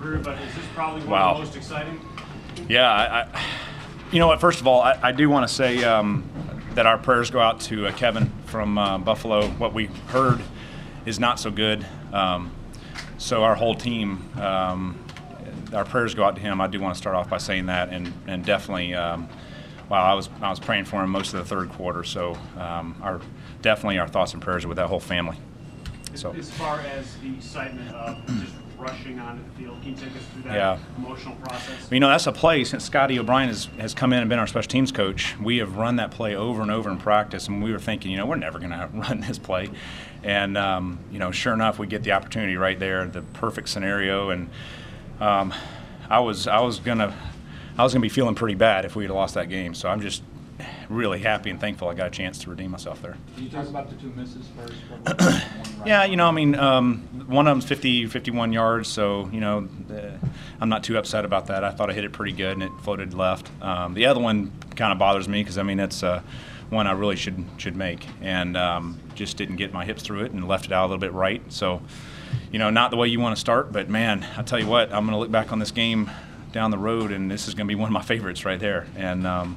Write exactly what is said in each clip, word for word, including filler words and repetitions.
career, but is this probably one wow. of the most exciting? Yeah, I, I, you know what? First of all, I, I do want to say um, that our prayers go out to uh, Kevin from uh, Buffalo. What we heard is not so good. Um, so our whole team, um, our prayers go out to him. I do want to start off by saying that, and and definitely, um, wow, I was I was praying for him most of the third quarter. So um, our definitely our thoughts and prayers are with that whole family. So as far as the excitement of just rushing onto the field, can you take us through that yeah. emotional process? You know, that's a play. Since Scotty O'Brien has, has come in and been our special teams coach, we have run that play over and over in practice, and we were thinking, you know, we're never going to run this play. And, um, you know, sure enough, we get the opportunity right there, the perfect scenario. And um, I was I was going to I was going to be feeling pretty bad if we had lost that game. So I'm just really happy and thankful I got a chance to redeem myself there. Can you talk about the two misses first? Yeah, you know, I mean, um, one of them's fifty, fifty-one yards, so, you know, uh, I'm not too upset about that. I thought I hit it pretty good, and it floated left. Um, the other one kind of bothers me because, I mean, it's uh, one I really should should make, and um, just didn't get my hips through it and left it out a little bit right. So, you know, not the way you want to start, but, man, I tell you what, I'm going to look back on this game down the road, and this is going to be one of my favorites right there. And um,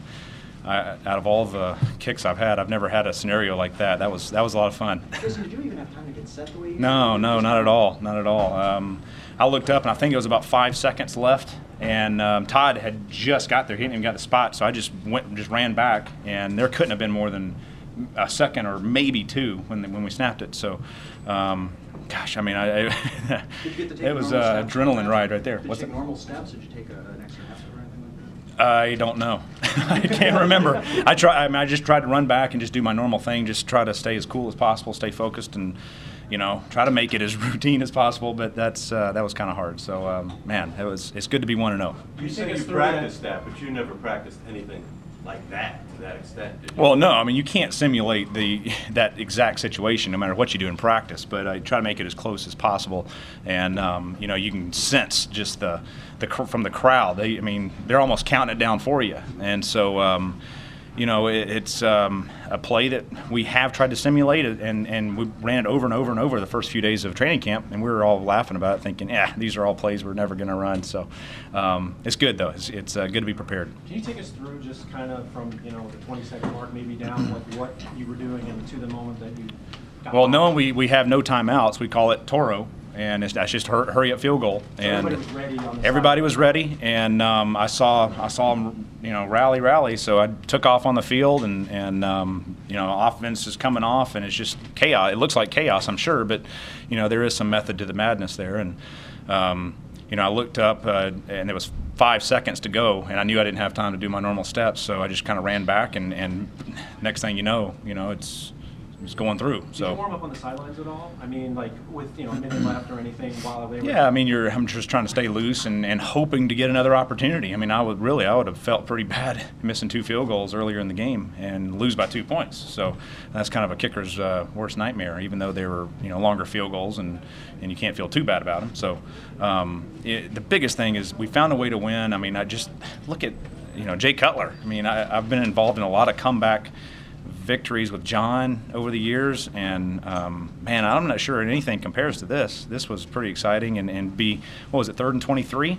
I, out of all the kicks I've had, I've never had a scenario like that. That was that was a lot of fun. Jason, did you even have time to get set the way you No, no, not at all, not at all. Um, I looked up, and I think it was about five seconds left, and um, Todd had just got there. He hadn't even got the spot, so I just went and just ran back, and there couldn't have been more than a second or maybe two when when we snapped it. So, um, gosh, I mean, I, I Did you get to take it was normal an steps? adrenaline ride right there. Did What's you take it? normal steps? Did you take a, an extra half or anything like that? I don't know. I can't remember. I try. I mean, I just tried to run back and just do my normal thing. Just try to stay as cool as possible, stay focused, and you know, try to make it as routine as possible. But that's uh, that was kind of hard. So, um, man, it was. It's good to be one and zero. You say you practiced that, but you never practiced anything like that to that extent, did you? Well, no. I mean, you can't simulate the that exact situation, no matter what you do in practice. But I try to make it as close as possible, and um, you know, you can sense just the the from the crowd. They, I mean, they're almost counting it down for you, and so. Um, You know, it, it's um, a play that we have tried to simulate, it, and, and we ran it over and over and over the first few days of training camp, and we were all laughing about it, thinking, yeah, these are all plays we're never going to run. So um, it's good, though. It's, it's uh, good to be prepared. Can you take us through just kind of from, you know, the twenty-second mark maybe down, like what you were doing and to the moment that you got Well, off? knowing we, we have no timeouts, we call it Toro. And it's, that's just hur- hurry up field goal. So and everybody was ready on the everybody side. was ready, and um, I saw I saw them, you know, rally, rally. So I took off on the field, and and um, you know, offense is coming off, and it's just chaos. It looks like chaos, I'm sure, but you know, there is some method to the madness there. And um, you know, I looked up, uh, and there was five seconds to go, and I knew I didn't have time to do my normal steps, so I just kind of ran back, and and next thing you know, you know, it's. It's going through. Did So. you warm up on the sidelines at all? I mean, like with, you know, a minute left or anything while they were... Yeah, I mean, you're. I'm just trying to stay loose and, and hoping to get another opportunity. I mean, I would really, I would have felt pretty bad missing two field goals earlier in the game and lose by two points. So that's kind of a kicker's uh, worst nightmare, even though they were, you know, longer field goals, and, and you can't feel too bad about them. So um, it, the biggest thing is we found a way to win. I mean, I just look at, you know, Jay Cutler. I mean, I, I've been involved in a lot of comeback victories with John over the years, and um, man, I'm not sure anything compares to this. This was pretty exciting, and, and be, what was it, third and twenty-three,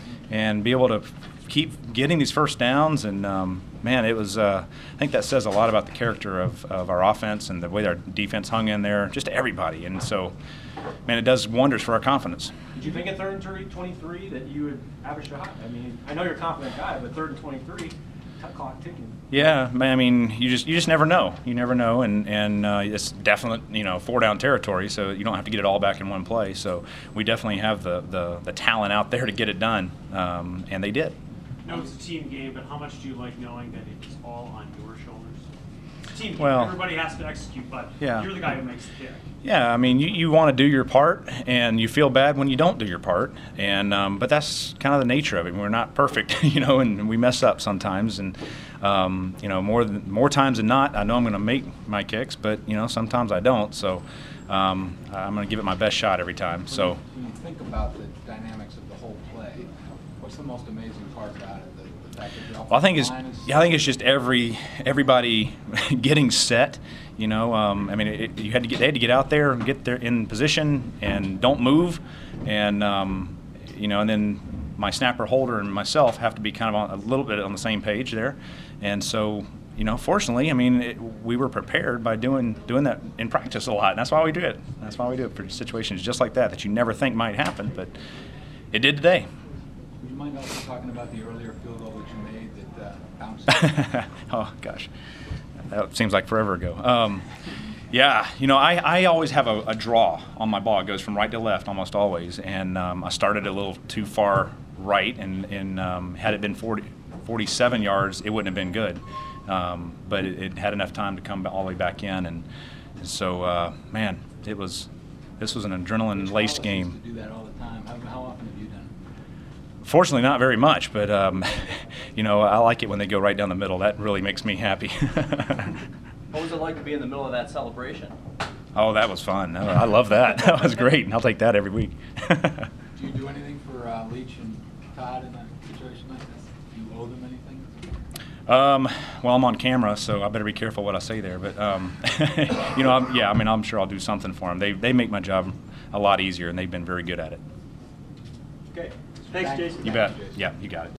and be able to keep getting these first downs, and um, man, it was, uh, I think that says a lot about the character of, of our offense and the way our defense hung in there, just everybody, and so, man, it does wonders for our confidence. Did you think at third and twenty-three that you would have a shot? I mean, I know you're a confident guy, but third and twenty-three, clock ticking. Yeah, I mean, you just you just never know. You never know, and and uh, it's definite, you know, four down territory, so you don't have to get it all back in one play. So we definitely have the the, the talent out there to get it done, um, and they did. I know it's a team game, but how much do you like knowing that it's all on your shoulders? Team game, Well, everybody has to execute, but yeah. you're the guy who makes the kick. Yeah, I mean, you, you want to do your part, and you feel bad when you don't do your part, and um, but that's kind of the nature of it. We're not perfect, you know, and we mess up sometimes, and um, you know, more than, more times than not, I know I'm going to make my kicks, but you know, sometimes I don't. So um, I'm going to give it my best shot every time. So When you think about the dynamics of the whole play, what's the most amazing part about it? The, the fact that the well, I think it's offensive line is- yeah, I think it's just every everybody getting set. You know, um, I mean, it, you had to get they had to get out there and get there in position and don't move, and um, you know, and then my snapper holder and myself have to be kind of on, a little bit on the same page there. And so, you know, fortunately, I mean, it, we were prepared by doing doing that in practice a lot. And that's why we do it. That's why we do it for situations just like that that you never think might happen, but it did today. Would you mind also talking about the earlier field goal that you made that uh, bounced? Oh gosh, that seems like forever ago. Um, yeah, you know, I, I always have a, a draw on my ball. It goes from right to left almost always, and um, I started a little too far right, and, and um, had it been forty, forty-seven yards, it wouldn't have been good. Um, but it, it had enough time to come all the way back in, and, and so uh, man, it was this was an adrenaline-laced game. To do that all the time. How, how often have you done it? Fortunately, not very much, but um, you know, I like it when they go right down the middle. That really makes me happy. What was it like to be in the middle of that celebration? Oh, that was fun. I love that. That was great, and I'll take that every week. Do you do anything for uh, Leach and Todd in a situation like this? Do you owe them anything? Um, well, I'm on camera, so I better be careful what I say there. But um, you know, I'm, yeah, I mean, I'm sure I'll do something for them. They they make my job a lot easier, and they've been very good at it. Okay. Thanks, Jason. You bet. Yeah, you got it.